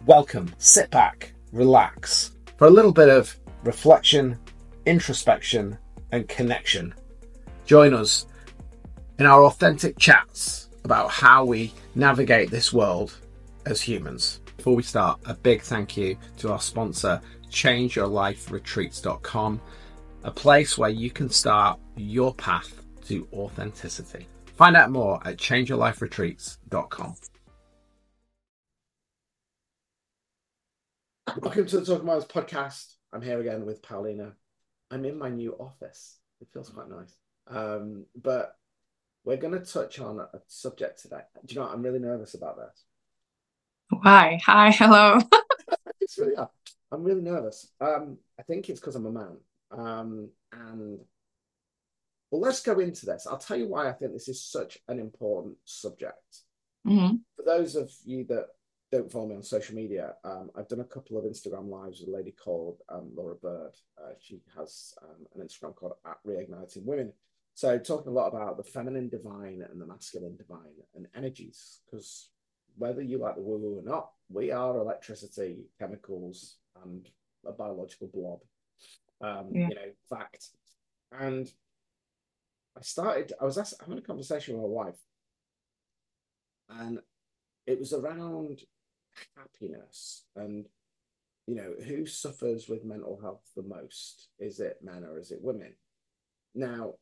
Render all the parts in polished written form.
Welcome. Sit back, relax for a little bit of reflection, introspection, and connection. Join us in our authentic chats about how we navigate this world as humans. Before we start, a big thank you to our sponsor, ChangeYourLifeRetreats.com, a place where you can start your path to authenticity. Find out more at ChangeYourLifeRetreats.com. Welcome to the Talking Miles podcast. I'm here again with Paulina. I'm in my new office. It feels quite nice. But we're going to touch on a subject today. Do you know what? I'm really nervous about this. Why? Hi, hello. It's really, I'm really nervous. I think it's because I'm a man. And well, let's go into this. I'll tell you why I think this is such an important subject. Hmm. For those of you that don't follow me on social media, I've done a couple of Instagram lives with a lady called Laura Bird. She has an Instagram called @Reigniting Women. So talking a lot about the feminine divine and the masculine divine and energies, because whether you like the woo-woo or not, we are electricity, chemicals, and a biological blob. Yeah. Fact. And I was having a conversation with my wife, and it was around happiness and who suffers with mental health the most. Is it men or is it women? Now,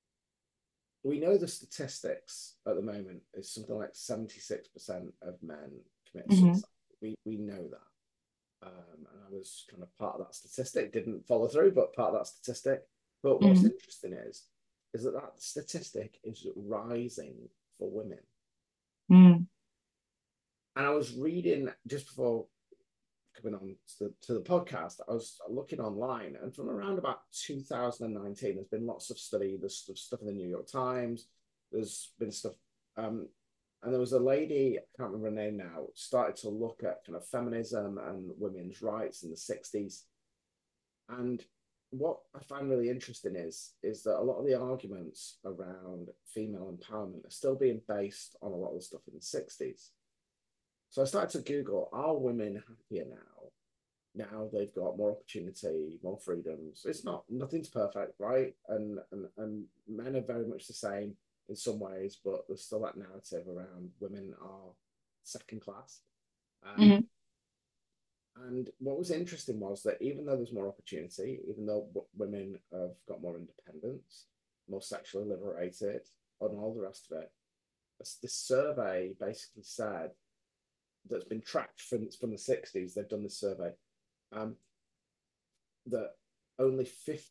we know the statistics at the moment is something like 76% of men commit Hmm. suicide. We know that, and I was kind of part of that statistic. Didn't follow through, but part of that statistic. But what's Hmm. interesting is that statistic is rising for women. Mm. And I was reading just before coming on to the podcast, I was looking online, and from around about 2019, there's been lots of study. There's stuff in the New York Times. There's been stuff, and there was a lady, I can't remember her name now, started to look at kind of feminism and women's rights in the 60s. And what I find really interesting is that a lot of the arguments around female empowerment are still being based on a lot of the stuff in the 60s. So I started to Google, are women happier now? Now they've got more opportunity, more freedoms. Nothing's perfect, right? And men are very much the same in some ways, but there's still that narrative around women are second class. Um, Hmm. and what was interesting was that even though there's more opportunity, even though women have got more independence, more sexually liberated, and all the rest of it, this survey basically said that's been tracked from the 60s. They've done this survey, um, that only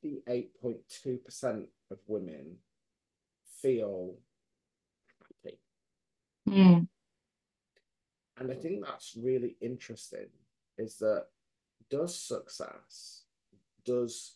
58.2% of women feel happy. Mm. And I think that's really interesting, is that does success, does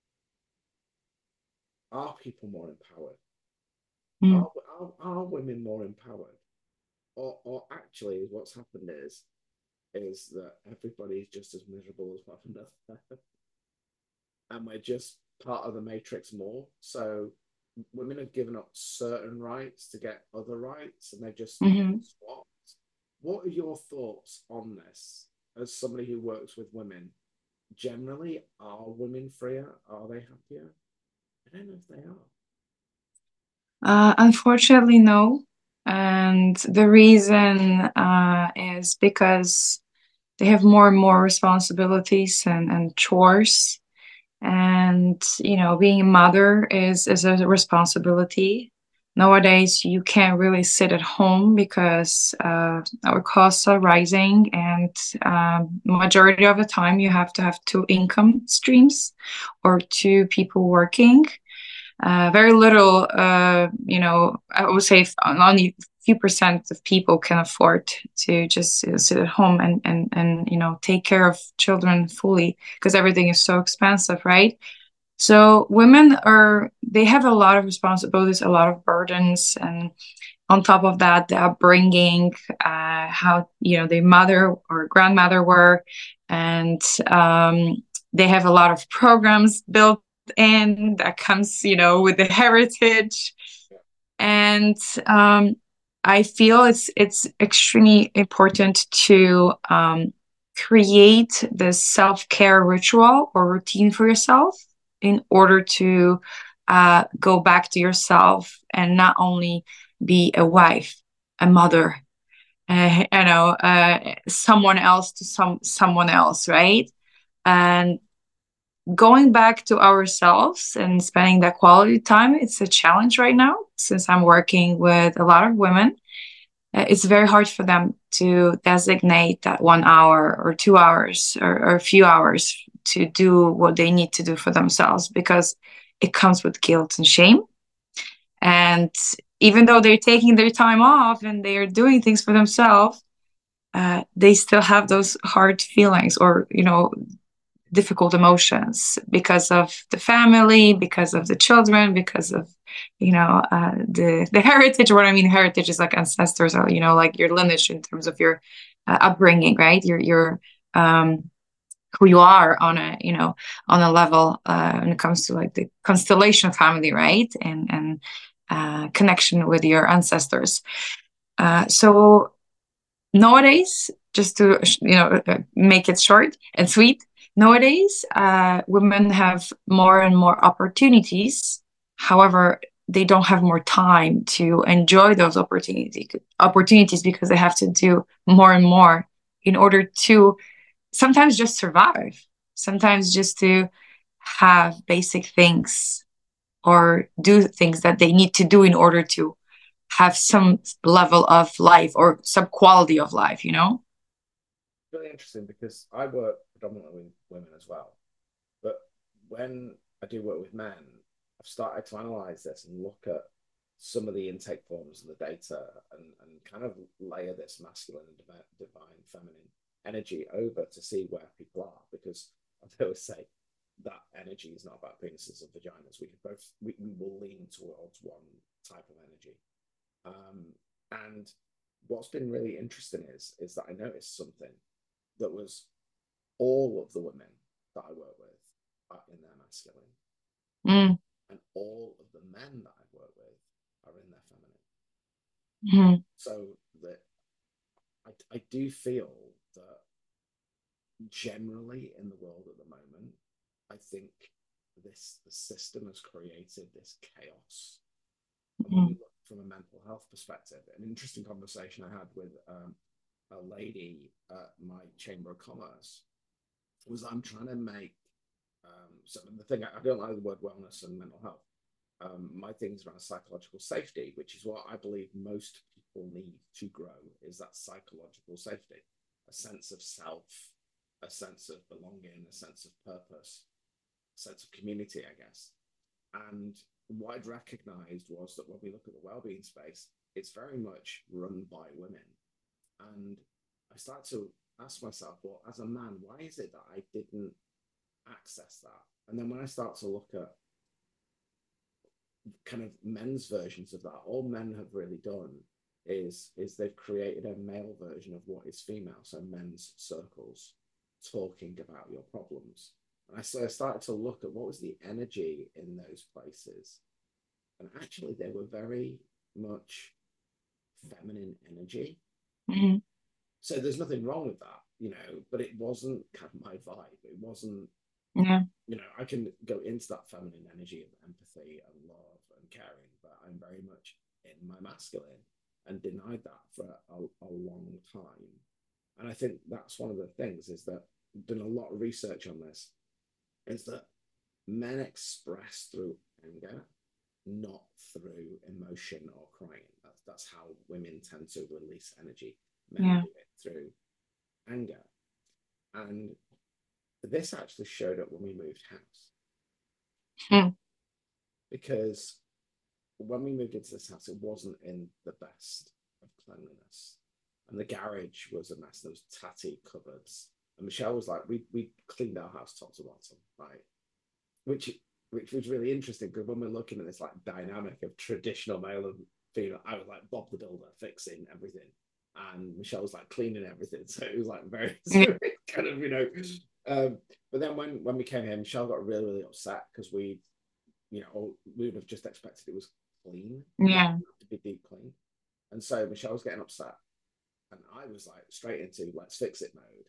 are people more empowered? Mm. Are women more empowered? Or actually what's happened is that everybody's just as miserable as one another. And we're just part of the matrix more. So women have given up certain rights to get other rights, and they just Hmm. swapped. What are your thoughts on this as somebody who works with women? Generally, are women freer? Are they happier? I don't know if they are. Unfortunately, no. And the reason is because they have more and more responsibilities and chores. And, being a mother is a responsibility. Nowadays, you can't really sit at home because our costs are rising, and majority of the time, you have to have two income streams or two people working. Very little, I would say only few percent of people can afford to just sit at home and take care of children fully because everything is so expensive, right? So they have a lot of responsibilities, a lot of burdens, and on top of that, the upbringing, how their mother or grandmother were, and they have a lot of programs built in that comes, with the heritage, and I feel it's extremely important to create the self-care ritual or routine for yourself in order to go back to yourself and not only be a wife, a mother, someone else to someone else, right? And going back to ourselves and spending that quality time, it's a challenge right now since I'm working with a lot of women. It's very hard for them to designate that 1 hour or 2 hours or a few hours to do what they need to do for themselves because it comes with guilt and shame. And even though they're taking their time off and they are doing things for themselves, they still have those hard feelings or, difficult emotions because of the family, because of the children, because of, the heritage. What I mean, heritage is like ancestors, or, like your lineage in terms of your upbringing, right? Your who you are on a level when it comes to like the constellation family, right? And connection with your ancestors. So nowadays, just to make it short and sweet, nowadays women have more and more opportunities. However, they don't have more time to enjoy those opportunities because they have to do more and more in order to sometimes just survive, sometimes just to have basic things or do things that they need to do in order to have some level of life or some quality of life, Really interesting because I work predominantly with women as well. But when I do work with men, I've started to analyze this and look at some of the intake forms and the data and kind of layer this masculine and divine feminine energy over to see where people are. Because I always say that energy is not about penises and vaginas. We will lean towards one type of energy. And what's been really interesting is that I noticed something that was all of the women that I work with are in their masculine, and all of the men that I work with are in their feminine. So that I do feel that generally in the world at the moment, I think the system has created this chaos. And when we look from a mental health perspective, an interesting conversation I had with a lady at my Chamber of Commerce was I'm trying to make so the thing I don't like the word wellness and mental health. My things around psychological safety, which is what I believe most people need to grow, is that psychological safety, a sense of self, a sense of belonging, a sense of purpose, a sense of community, I guess. And what I'd recognized was that when we look at the well-being space, it's very much run by women. And I started to ask myself, well, as a man, why is it that I didn't access that? And then when I start to look at kind of men's versions of that, all men have really done is they've created a male version of what is female. So men's circles talking about your problems. And so I started to look at what was the energy in those places. And actually, they were very much feminine energy. So there's nothing wrong with that, but it wasn't kind of my vibe. It wasn't, I can go into that feminine energy of empathy and love and caring, but I'm very much in my masculine and denied that for a long time. And I think that's one of the things is that I've done a lot of research on this, is that men express through anger, not through emotion or crying. That's how women tend to release energy. Men do it through anger. And this actually showed up when we moved house. Because when we moved into this house, it wasn't in the best of cleanliness. And the garage was a mess. There was tatty cupboards. And Michelle was like, we cleaned our house top to bottom, right? Which was really interesting because when we're looking at this like dynamic of traditional male and female, I was like Bob the Builder fixing everything. And Michelle was like cleaning everything. So it was like very kind of, but then when we came here, Michelle got really, really upset because we would have just expected it was clean. To be deep clean. And so Michelle was getting upset. And I was like straight into let's fix it mode.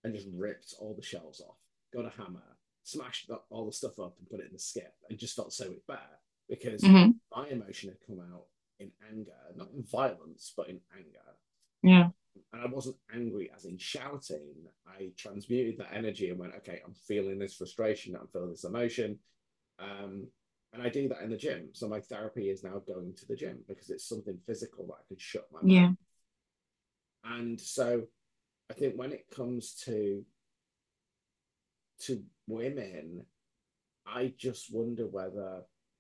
and just ripped all the shelves off, got a hammer, smashed all the stuff up and put it in the skip, and just felt so much better because my emotion had come out in anger, not in violence, but in anger. Yeah. And I wasn't angry as in shouting. I transmuted that energy and went, okay, I'm feeling this frustration, I'm feeling this emotion. And I do that in the gym. So my therapy is now going to the gym because it's something physical that I can shut my mind. And so I think when it comes to women, I just wonder whether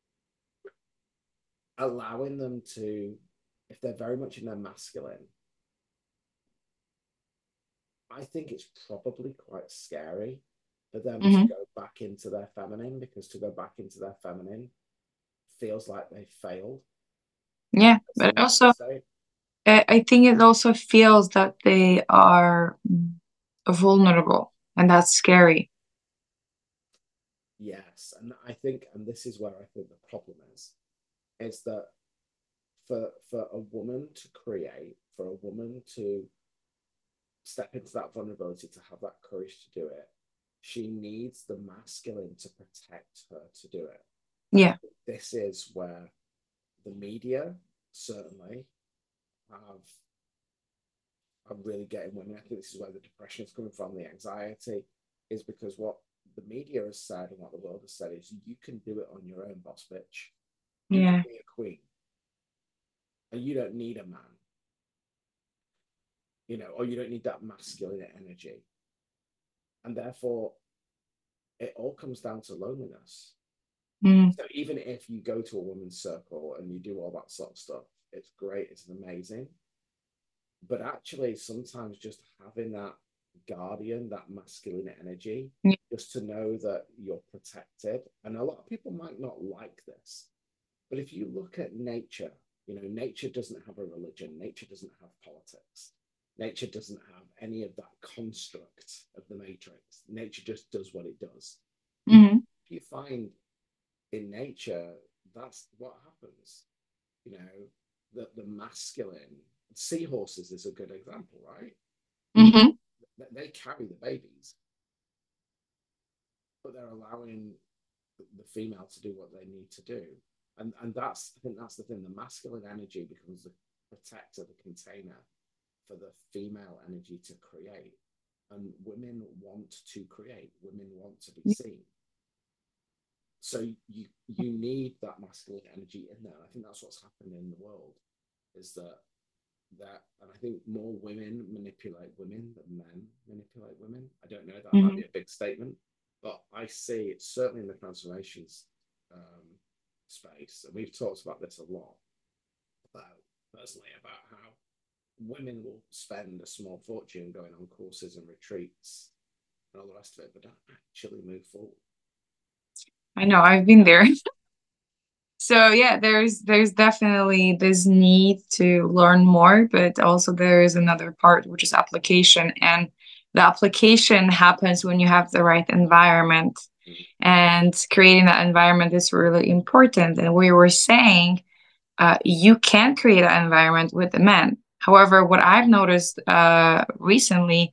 allowing them to, if they're very much in their masculine, I think it's probably quite scary for them to go back into their feminine, because to go back into their feminine feels like they failed. Yeah, but also I think it also feels that they are vulnerable, and that's scary. Yes, and I think, and this is where I think the problem is that for a woman to create, for a woman to step into that vulnerability, to have that courage to do it, she needs the masculine to protect her to do it. Yeah. This is where the media certainly are really getting women. I think this is where the depression is coming from, the anxiety, is because what the media has said and what the world has said is you can do it on your own, boss bitch. You can be a queen. And you don't need a man. Or you don't need that masculine energy. And therefore, it all comes down to loneliness. So even if you go to a women's circle and you do all that sort of stuff, it's great, it's amazing. But actually, sometimes just having that guardian, that masculine energy, just to know that you're protected. And a lot of people might not like this, but if you look at nature, nature doesn't have a religion, nature doesn't have politics. Nature doesn't have any of that construct of the matrix. Nature just does what it does. If you find in nature, that's what happens. The masculine, seahorses is a good example, right? They carry the babies, but they're allowing the female to do what they need to do. And I think that's the thing. The masculine energy becomes the protector, the container for the female energy to create. And women want to create. Women want to be seen. So you need that masculine energy in there. I think that's what's happened in the world, is that and I think more women manipulate women than men manipulate women. I don't know, that might be a big statement, but I see it certainly in the transformations space, and we've talked about this a lot, personally, about how women will spend a small fortune going on courses and retreats and all the rest of it, but don't actually move forward. I know, I've been there. So yeah, there's definitely this need to learn more, but also there is another part, which is application. And the application happens when you have the right environment. And creating that environment is really important. And we were saying you can create an environment with the men. However, what I've noticed recently,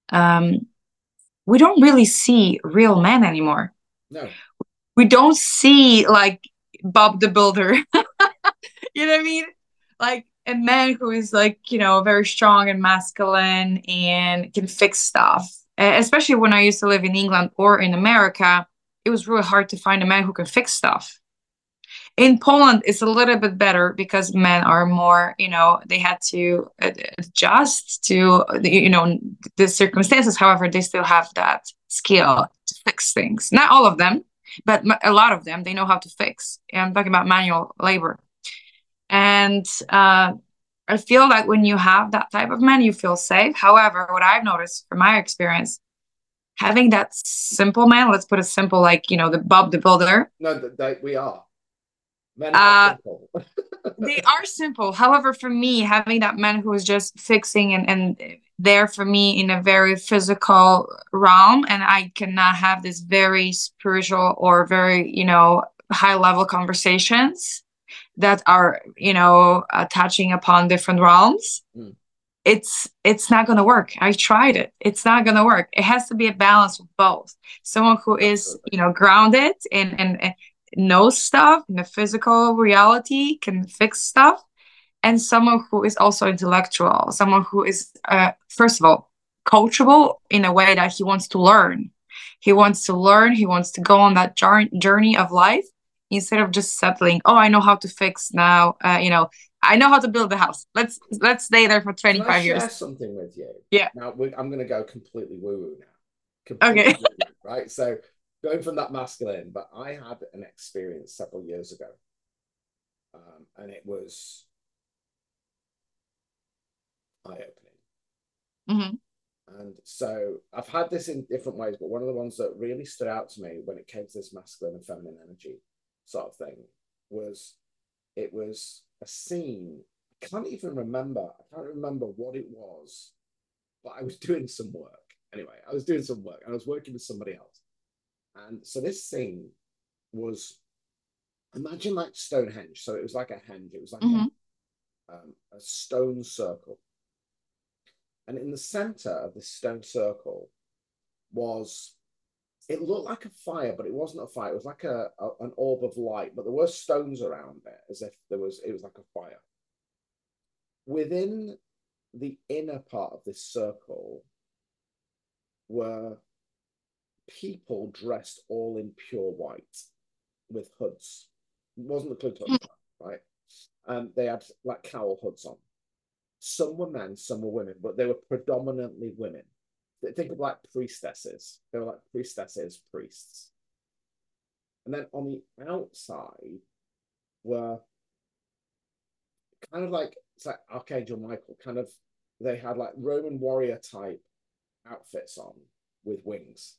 we don't really see real men anymore. No. We don't see like Bob the Builder. You know what I mean? Like a man who is like, very strong and masculine and can fix stuff. Especially when I used to live in England or in America, it was really hard to find a man who can fix stuff. In Poland, it's a little bit better because men are more, they had to adjust to, the circumstances. However, they still have that skill to fix things. Not all of them, but a lot of them, they know how to fix. I'm talking about manual labor. And I feel like when you have that type of man, you feel safe. However, what I've noticed from my experience, having that simple man, let's put it simple, like, the Bob the Builder. No, we are. Men are simple. They are simple. However, for me, having that man who is just fixing and there for me in a very physical realm, and I cannot have this very spiritual or very, high level conversations that are, touching upon different realms. it's not going to work. I tried it. It's not going to work. It has to be a balance of both. Someone who is, Absolutely. grounded and knows stuff in the physical reality, can fix stuff, and someone who is also intellectual, someone who is, first of all, coachable in a way that he wants to learn. He wants to learn. He wants to go on that journey of life instead of just settling. Oh, I know how to fix now. I know how to build the house. Let's stay there for Can I 25 share years. something with you? Yeah. Now, I'm going to go completely woo-woo now. Okay. Completely woo-woo, right? So going from that masculine, but I had an experience several years ago. And it was eye-opening. Hmm. And so I've had this in different ways, but one of the ones that really stood out to me when it came to this masculine and feminine energy sort of thing was it was a scene. I can't even remember. I can't remember what it was, but I was doing some work. Anyway, I was doing some work and I was working with somebody else. And so this scene was, imagine like Stonehenge. So it was like a henge. It was like Hmm. a stone circle. And in the center of this stone circle was, it looked like a fire, but it wasn't a fire. It was like an orb of light, but there were stones around it as if it was like a fire. Within the inner part of this circle were people dressed all in pure white with hoods. It wasn't the Ku Klux Klan, right? They had like cowl hoods on. Some were men, some were women, but they were predominantly women. Think of like priestesses. They were like priestesses, priests. And then on the outside were kind of like, it's like Archangel Michael, kind of, they had like Roman warrior type outfits on with wings.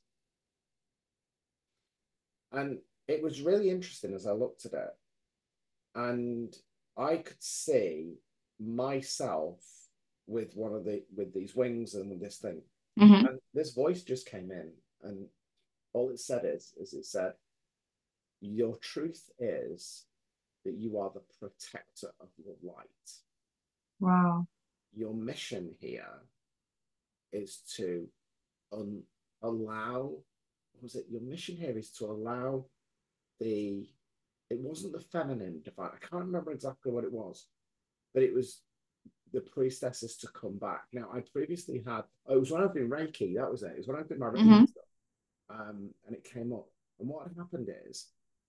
And it was really interesting as I looked at it. And I could see myself with with these wings and with this thing. Hmm. And this voice just came in, and all it said is it said, your truth is that you are the protector of your light. Wow. Your mission here is to allow, what was it? Your mission here is to allow the, it wasn't the feminine divine. I can't remember exactly what it was, but it was the priestesses to come back. Now, I previously had, oh, it was when I've been Reiki, that was it. It was when I've been my Reiki Hmm. stuff. And it came up. And what had happened is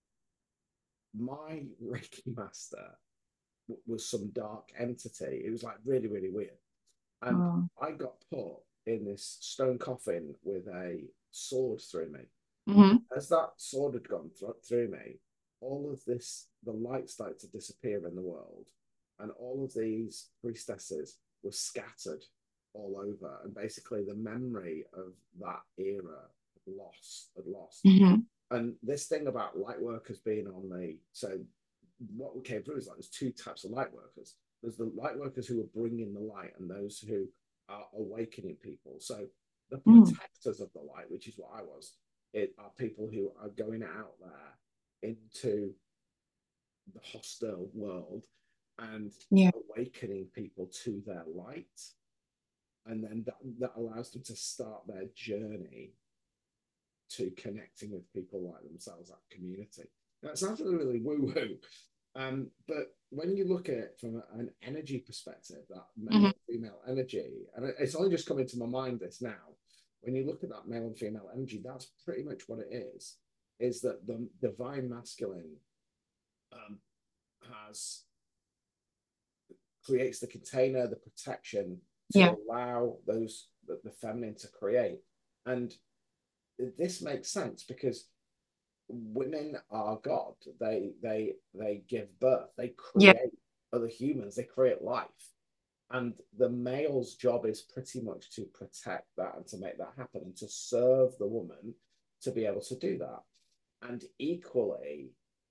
my Reiki master was some dark entity. It was like really, really weird. And Wow. I got put in this stone coffin with a sword through me. Hmm. As that sword had gone through me, all of this, the light started to disappear in the world. And all of these priestesses were scattered all over. And basically, the memory of that era had lost. Hmm. And this thing about light workers being on the, so what we came through is like there's two types of light workers. There's the light workers who are bringing the light and those who are awakening people. So the Mm. protectors of the light, which is what I was, it are people who are going out there into the hostile world and Yeah. awakening people to their light. And then that allows them to start their journey to connecting with people like themselves, that community. Now, it sounds really, really woo woo. But when you look at it from an energy perspective, that male Hmm. and female energy, and it's only just come into my mind this now, when you look at that male and female energy, that's pretty much what it is that the divine masculine um, has creates the container, the protection Yeah. to allow the feminine to create. And this makes sense because women are God. They give birth. They Yeah. create other humans. They create life. And the male's job is pretty much to protect that and to make that happen and to serve the woman to be able to do that. And equally,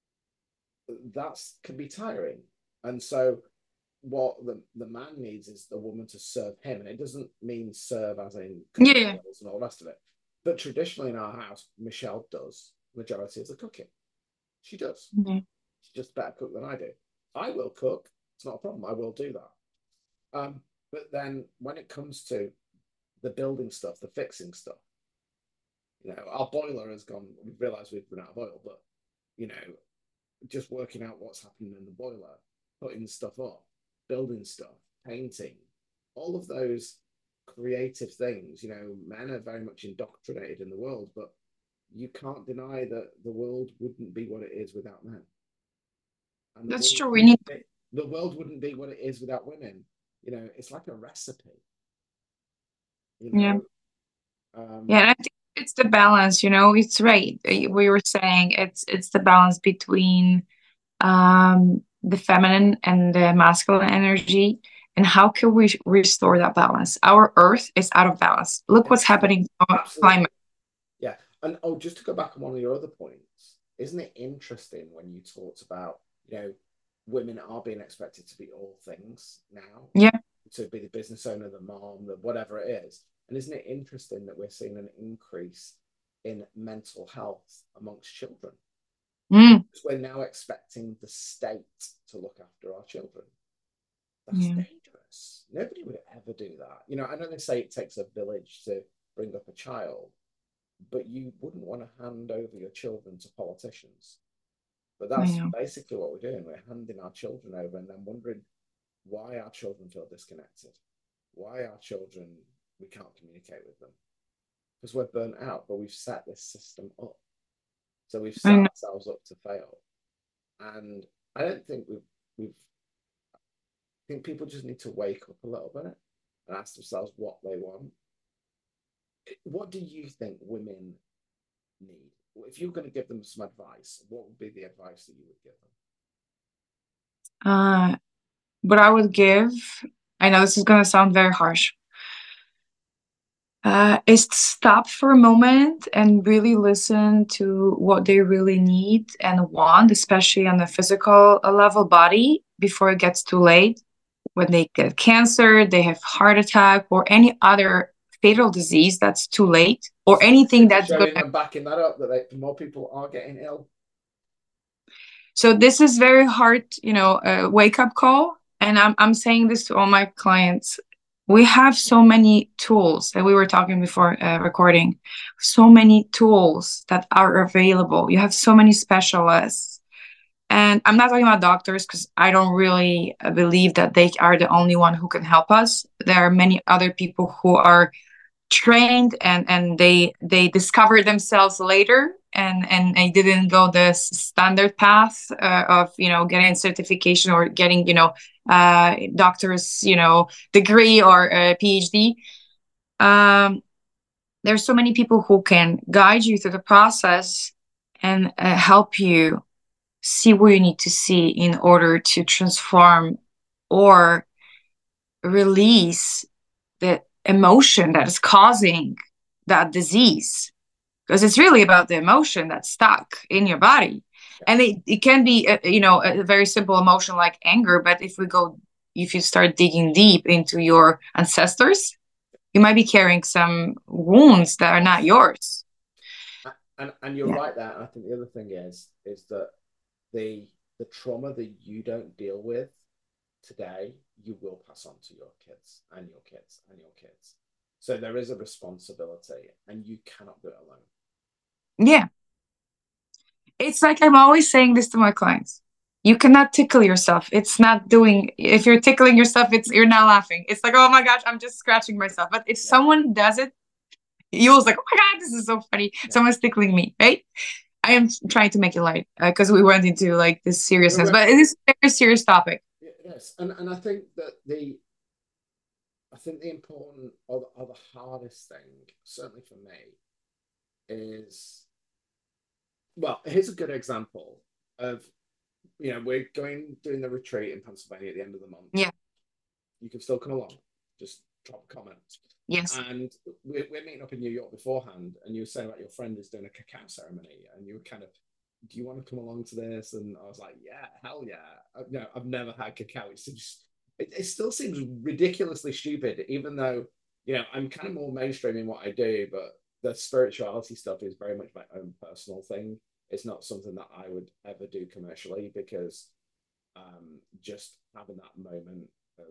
that can be tiring. And so what the man needs is the woman to serve him. And it doesn't mean serve as in Yeah. cooking Yeah. skills and all the rest of it. But traditionally in our house, Michelle does the majority of the cooking. She does. Yeah. She's just better cook than I do. I will cook. It's not a problem. I will do that. But then when it comes to the building stuff, the fixing stuff, our boiler has gone. We've realised we've run out of oil, but you know, just working out what's happening in the boiler, putting stuff up, building stuff, painting, all of those creative things. Men are very much indoctrinated in the world, but you can't deny that the world wouldn't be what it is without men. And That's true. We need. The world wouldn't be what it is without women. It's like a recipe. You Yeah. know, Yeah, and I think it's the balance, it's right. We were saying it's the balance between the feminine and the masculine energy. And how can we restore that balance? Our earth is out of balance. Look what's happening to our climate. Yeah. And just to go back on one of your other points, isn't it interesting when you talked about, women are being expected to be all things now? Yeah. To be the business owner, the mom, the whatever it is. And isn't it interesting that we're seeing an increase in mental health amongst children? Because we're now expecting the state to look after our children. That's dangerous. Nobody would ever do that. I know they say it takes a village to bring up a child, but you wouldn't want to hand over your children to politicians. But that's basically what we're doing. We're handing our children over and then wondering why our children feel disconnected, why our children, we can't communicate with them. Because we're burnt out, but we've set this system up. So we've set ourselves up to fail. And I don't think I think people just need to wake up a little bit and ask themselves what they want. What do you think women need? If you're going to give them some advice, what would be the advice that you would give them? What I would give, I know this is going to sound very harsh, is to stop for a moment and really listen to what they really need and want, especially on the physical level body, before it gets too late. When they get cancer, they have heart attack, or any other fatal disease, that's too late, or anything that's showing and backing that up, that more people are getting ill. So this is very hard, a wake-up call. And I'm saying this to all my clients. We have so many tools, and we were talking before recording, so many tools that are available. You have so many specialists. And I'm not talking about doctors, because I don't really believe that they are the only one who can help us. There are many other people who are trained and they discovered themselves later, and they didn't go the standard path of getting certification or getting doctor's degree or a PhD. There's so many people who can guide you through the process and help you see what you need to see in order to transform or release the emotion that is causing that disease, because it's really about the emotion that's stuck in your body. And it can be a very simple emotion like anger, but if you start digging deep into your ancestors, you might be carrying some wounds that are not yours. And you're right there. And I think the other thing is that the trauma that you don't deal with today, you will pass on to your kids and your kids and your kids. So there is a responsibility, and you cannot do it alone. Yeah. It's like I'm always saying this to my clients. You cannot tickle yourself. It's not doing, if you're tickling yourself, you're not laughing. It's like, oh my gosh, I'm just scratching myself. But if someone does it, you're like, oh my God, this is so funny. Yeah. Someone's tickling me, right? I am trying to make it light because we went into like this seriousness, but it is a very serious topic. Yes, and I think that the important or the hardest thing, certainly for me, is, well, here's a good example of, we're doing the retreat in Pennsylvania at the end of the month. Yeah. You can still come along. Just drop a comment. Yes. And we're meeting up in New York beforehand, and you were saying about your friend is doing a cacao ceremony, and you were kind of, do you want to come along to this? And I was like, yeah, hell yeah. No, I've never had cacao. It still seems ridiculously stupid, even though, I'm kind of more mainstream in what I do, but the spirituality stuff is very much my own personal thing. It's not something that I would ever do commercially, because just having that moment of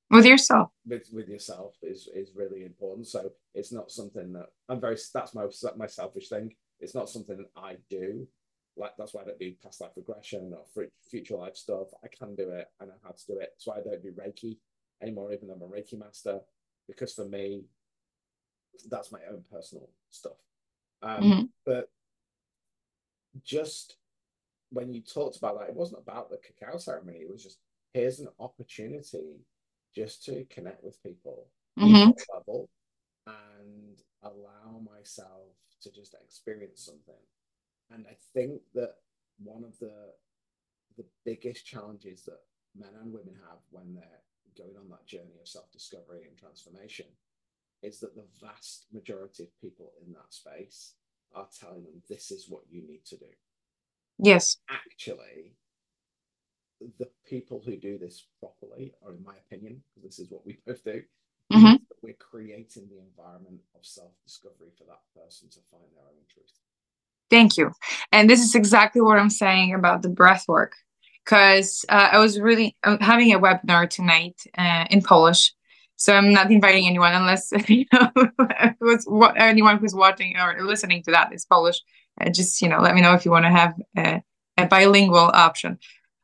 With yourself. with yourself is really important. So it's not something that that's my selfish thing. It's not something that I do. Like that's why I don't do past life regression or future life stuff. I can do it. I know how to do it. So I don't do Reiki anymore, even though I'm a Reiki master, because for me, that's my own personal stuff. Hmm. But just when you talked about that, it wasn't about the cacao ceremony. It was just here's an opportunity just to connect with people, deeper Hmm. level, and allow myself to just experience something. And I think that one of the biggest challenges that men and women have when they're going on that journey of self-discovery and transformation is that the vast majority of people in that space are telling them this is what you need to do. Yes. Actually, the people who do this properly, or in my opinion, because this is what we both do, Hmm. we're creating the environment of self-discovery for that person to find their own truth. Thank you. And this is exactly what I'm saying about the breath work. Because I was really having a webinar tonight in Polish. So I'm not inviting anyone unless anyone who's watching or listening to that is Polish. Just let me know if you want to have a bilingual option.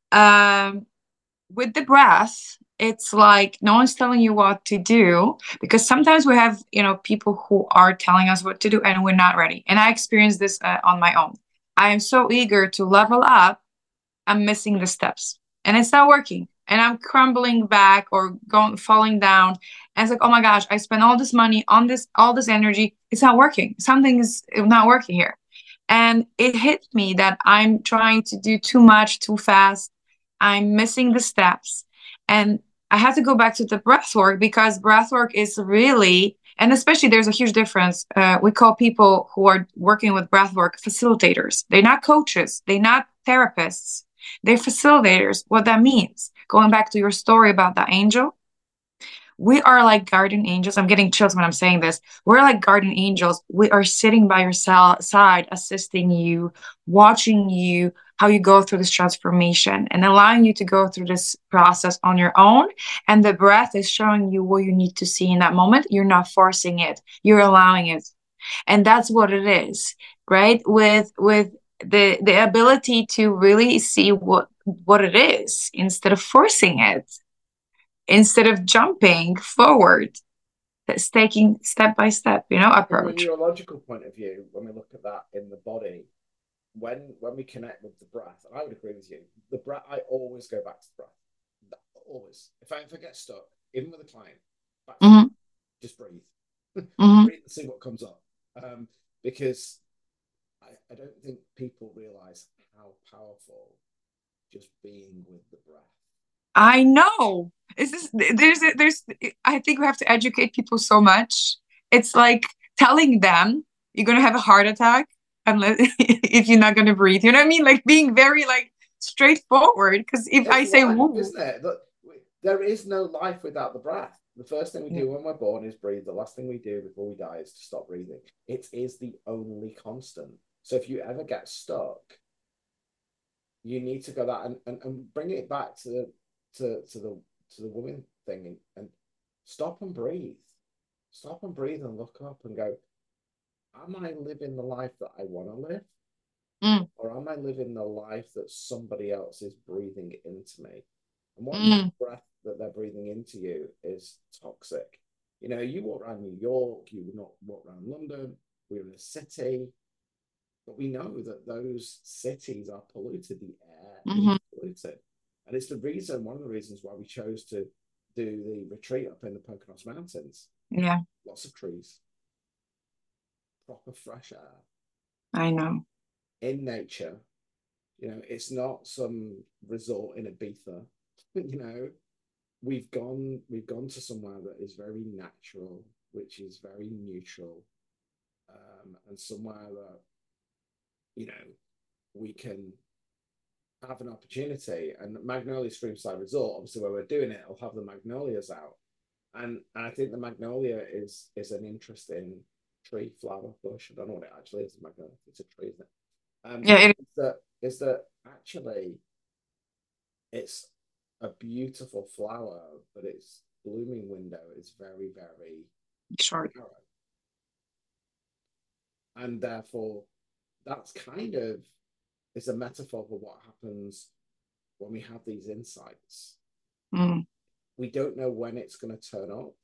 Um, with the breath, it's like no one's telling you what to do because sometimes we have, people who are telling us what to do and we're not ready. And I experienced this on my own. I am so eager to level up. I'm missing the steps and it's not working. And I'm crumbling back or falling down. And it's like, oh my gosh, I spent all this money on this, all this energy. It's not working. Something is not working here. And it hit me that I'm trying to do too much too fast. I'm missing the steps. And I had to go back to the breath work because breath work is really, and especially there's a huge difference. We call people who are working with breath work facilitators. They're not coaches, they're not therapists, they're facilitators. What that means, going back to your story about the angel, we are like guardian angels. I'm getting chills when I'm saying this. We're like guardian angels. We are sitting by your side, assisting you, watching you, how you go through this transformation and allowing you to go through this process on your own. And the breath is showing you what you need to see in that moment. You're not forcing it, you're allowing it. And that's what it is, right? With the ability to really see what it is instead of forcing it, instead of jumping forward. That's taking step by step, From a approach. neurological point of view, when we look at that in the body, when we connect with the breath, and I would agree with you, the breath, I always go back to the breath. Always. If I get stuck, even with a client, back to the Hmm. breath. Just breathe. Hmm. Breathe and see what comes up. Because I don't think people realize how powerful just being with the breath. I know. There's I think we have to educate people so much. It's like telling them you're gonna have a heart attack unless if you're not gonna breathe. You know what I mean? Like being very like straightforward. Because if I It's say life, woo, isn't it? Look, there is no life without the breath. The first thing we yeah. do when we're born is breathe. The last thing we do before we die is to stop breathing. It is the only constant. So if you ever get stuck, you need to go that and bring it back to the woman thing and stop and breathe. Stop and breathe and look up and go, am I living the life that I want to live? Mm, Or am I living the life that somebody else is breathing into me? And what if mm, the breath that they're breathing into you is toxic? You walk around New York, you would not walk around London, we're in a city, but we know that those cities are polluted, the air is hmm. polluted. And it's one of the reasons why we chose to do the retreat up in the Poconos Mountains. Yeah, Lots of trees, proper fresh air I know. in nature. It's not some resort in Ibiza. you know, we've gone to somewhere that is very natural, which is very neutral, and somewhere that you know we can have an opportunity. And Magnolia Streamside Resort, obviously, where we're doing it, will have the magnolias out, and I think the magnolia is an interesting tree, flower, bush. I don't know what it actually is. Magnolia, it's a tree, isn't it? Yeah, Is that actually it's a beautiful flower, but it's blooming window is very, very Short. narrow. And therefore, that's kind of is a metaphor for what happens when we have these insights. Mm. We don't know when it's going to turn up,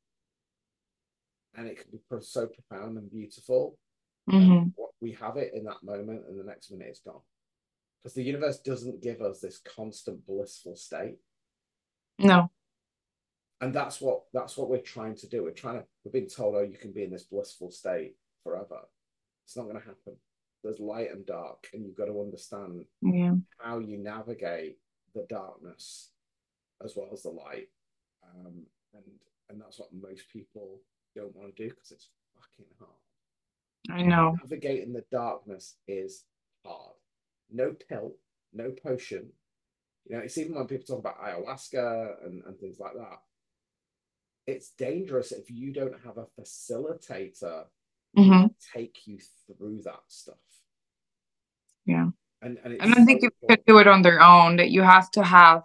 and it can be so profound and beautiful. Mm-hmm. We have it in that moment, and the next minute it's gone. Because the universe doesn't give us this constant blissful state. No. And that's what we're trying to do. We've been told, oh, you can be in this blissful state forever. It's not going to happen. There's light and dark, and you've got to understand how you navigate the darkness as well as the light. And that's what most people don't want to do, because it's fucking hard. I know. Navigating the darkness is hard. No pill, no potion. You know, it's even when people talk about ayahuasca and things like that. It's dangerous if you don't have a facilitator Mm-hmm. to take you through that stuff. Yeah. And I think you could do it on their own, that you have to have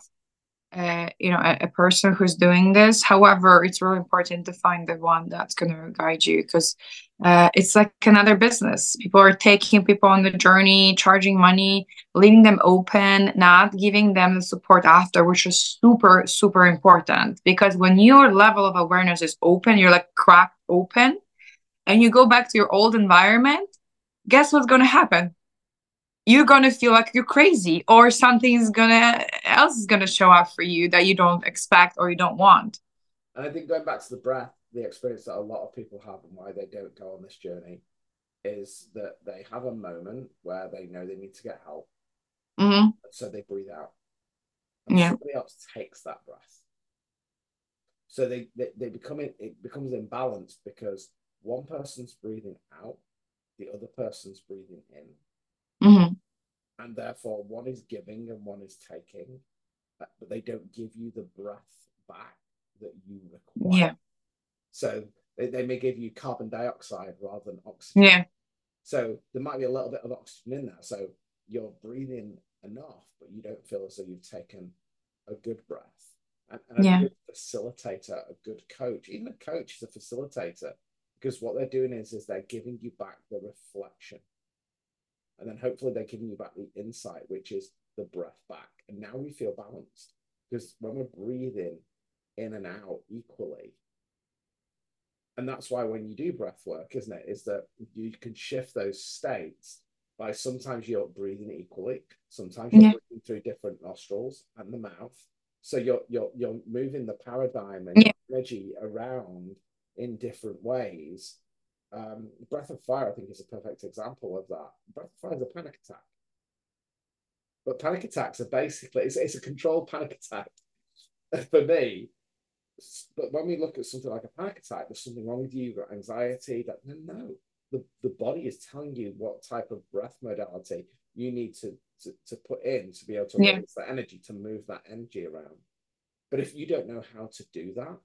a person who's doing this. However, it's really important to find the one that's going to guide you, because it's like another business. People are taking people on the journey, charging money, leaving them open, not giving them the support after, which is super, super important. Because when your level of awareness is open, you're like cracked open, and you go back to your old environment, guess what's going to happen? You're going to feel like you're crazy, or something else is going to show up for you that you don't expect or you don't want. And I think going back to the breath, the experience that a lot of people have and why they don't go on this journey is that they have a moment where they know they need to get help. Mm-hmm. So they breathe out. And somebody else takes that breath. So it becomes imbalanced, because one person's breathing out, the other person's breathing in. Mm-hmm. And therefore one is giving and one is taking, but they don't give you the breath back that you require. Yeah. So they may give you carbon dioxide rather than oxygen. Yeah. So there might be a little bit of oxygen in there. So you're breathing enough, but you don't feel as though you've taken a good breath. And a good facilitator, a good coach, even a coach is a facilitator, because what they're doing is they're giving you back the reflection. And then hopefully they're giving you back the insight, which is the breath back. And now we feel balanced, because when we're breathing in and out equally, and that's why when you do breath work, isn't it, is that you can shift those states by sometimes you're breathing equally, sometimes you're breathing through different nostrils and the mouth. So you're moving the paradigm and energy around in different ways. Breath of Fire, I think, is a perfect example of that. Breath of Fire is a panic attack. But panic attacks are basically, it's a controlled panic attack for me. But when we look at something like a panic attack, there's something wrong with you, you've got anxiety. No. The body is telling you what type of breath modality you need to put in to be able to release that energy, to move that energy around. But if you don't know how to do that,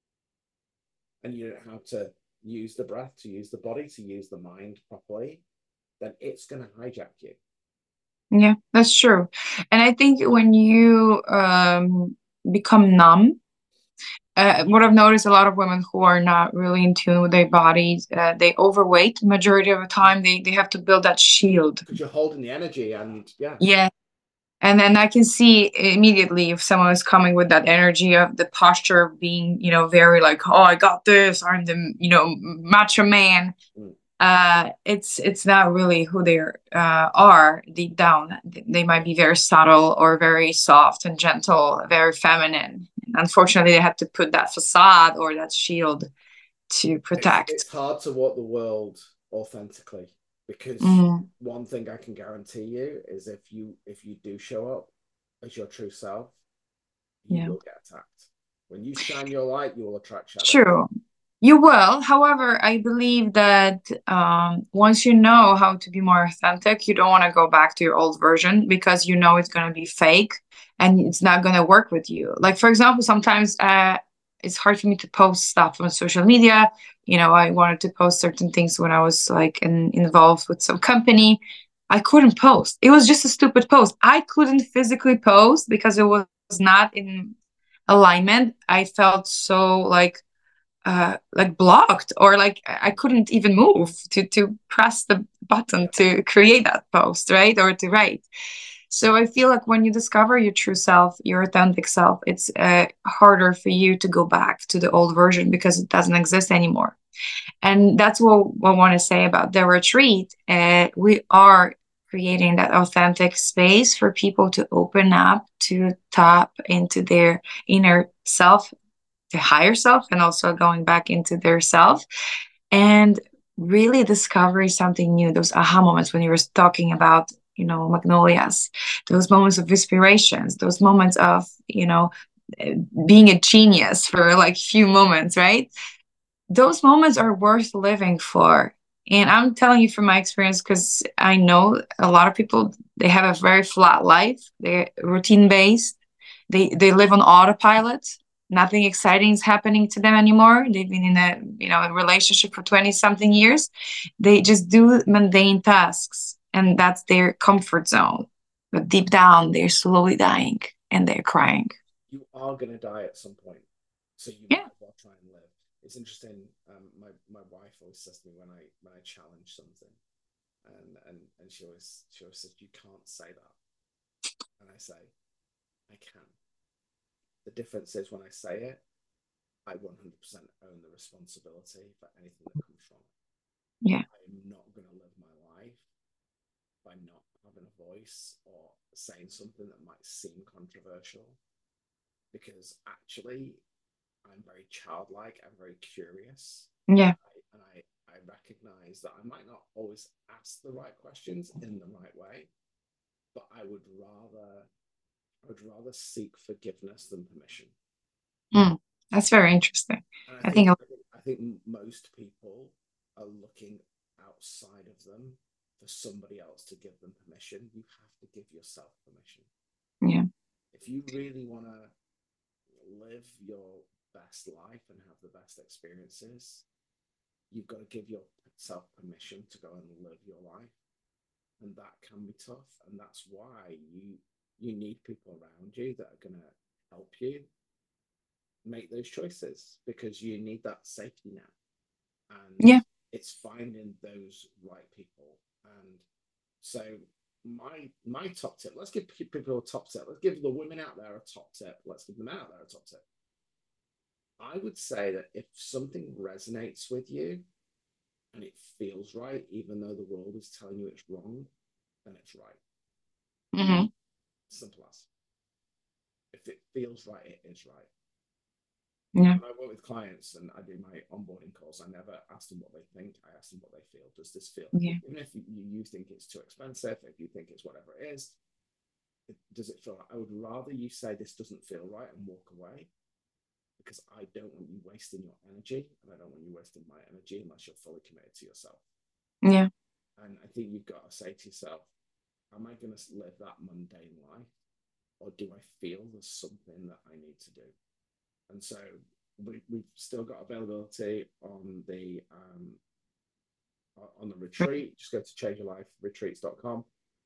and you don't know how to use the breath, to use the body, to use the mind properly, then it's going to hijack you. Yeah, that's true. And I think when you become numb, what I've noticed, a lot of women who are not really in tune with their bodies, they overweight majority of the time. They have to build that shield. Because you're holding the energy, and yeah. And then I can see immediately if someone is coming with that energy of the posture being, very like, oh, I got this, I'm the, macho man. It's not really who they are deep down. They might be very subtle or very soft and gentle, very feminine. Unfortunately, they have to put that facade or that shield to protect. It's hard to walk the world authentically, because one thing I can guarantee you is if you do show up as your true self, you will get attacked. When you shine your light, you will attract shadow. True. You will. However, I believe that once you know how to be more authentic, you don't want to go back to your old version, because it's going to be fake and it's not going to work with you. Like, for example, sometimes it's hard for me to post stuff on social media. I wanted to post certain things when I was like involved with some company. I couldn't post. It was just a stupid post. I couldn't physically post because it was not in alignment, I felt so like blocked, or like I couldn't even move to press the button to create that post, right? Or to write. So I feel like when you discover your true self, your authentic self, it's harder for you to go back to the old version because it doesn't exist anymore. And that's what I want to say about the retreat. We are creating that authentic space for people to open up, to tap into their inner self, the higher self, and also going back into their self and really discovering something new. Those aha moments when you were talking about, magnolias, those moments of inspirations, those moments of, being a genius for like few moments, right? Those moments are worth living for. And I'm telling you from my experience, because I know a lot of people, they have a very flat life. They're routine based. They live on autopilot. Nothing exciting is happening to them anymore. They've been in a relationship for 20 something years. They just do mundane tasks, and that's their comfort zone. But deep down, they're slowly dying and they're crying. You are going to die at some point, so you Yeah. might as well try and live. It's interesting. My wife always says to me when I challenge something, and she always says you can't say that, and I say I can. The difference is when I say it, I 100% own the responsibility for anything that comes from it. Yeah. I'm not going to live my life by not having a voice or saying something that might seem controversial, because actually I'm very childlike. I'm very curious. Yeah. I recognize that I might not always ask the right questions in the right way, but I would rather seek forgiveness than permission. Mm, that's very interesting. And I think, I think most people are looking outside of them for somebody else to give them permission. You have to give yourself permission. yeah. If you really want to live your best life and have the best experiences, you've got to give yourself permission to go and live your life. And that can be tough. And that's why you need people around you that are going to help you make those choices, because you need that safety net. And Yeah. it's finding those right people. And so my top tip, let's give people a top tip. Let's give the women out there a top tip. Let's give them out there a top tip. I would say that if something resonates with you and it feels right, even though the world is telling you it's wrong, then it's right. Mm-hmm. Simple as. If it feels right, it is right. Yeah. When I work with clients and I do my onboarding calls, I never ask them what they think. I ask them what they feel. Does this feel? Yeah. Even if you think it's too expensive, if you think it's whatever it is, does it feel right? I would rather you say this doesn't feel right and walk away, because I don't want you wasting your energy, and I don't want you wasting my energy unless you're fully committed to yourself. Yeah. And I think you've got to say to yourself, am I going to live that mundane life, or do I feel there's something that I need to do? And so we've still got availability on the retreat. Just go to changeyourliferetreats.com,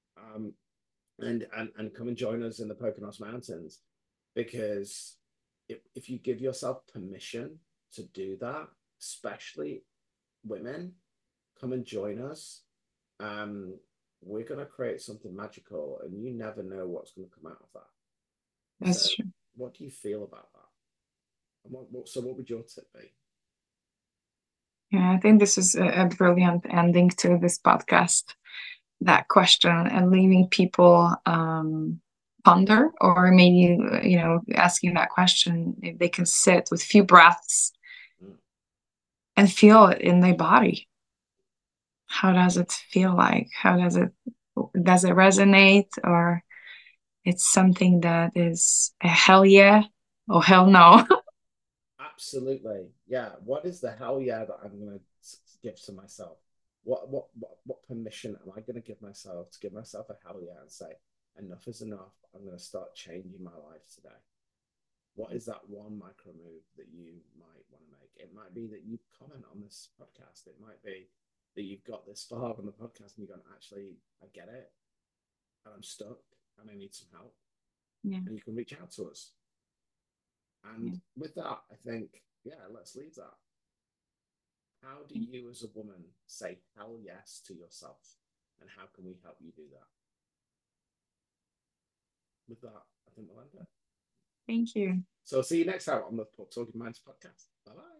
and come and join us in the Poconos Mountains, because if you give yourself permission to do that, especially women, come and join us. We're going to create something magical, and you never know what's going to come out of that. That's So true. what do you feel about that? And what would your tip be? Yeah, I think this is a brilliant ending to this podcast. That question, and leaving people ponder, or maybe asking that question if they can sit with few breaths Mm. and feel it in their body. How does it feel like? How does it resonate, or it's something that is a hell yeah or hell no? Absolutely. Yeah. What is the hell yeah that I'm going to give to myself? What permission am I going to give myself to give myself a hell yeah and say, enough is enough. I'm going to start changing my life today. What is that one micro move that you might want to make? It might be that you comment on this podcast. It might be that you've got this far on the podcast and you've gone, actually, I get it, and I'm stuck and I need some help. Yeah. And you can reach out to us. And with that, I think, yeah, let's leave that. How do you as a woman say hell yes to yourself? And how can we help you do that? With that, I think we'll end it. Thank you. So see you next time on the Talking Minds podcast. Bye bye.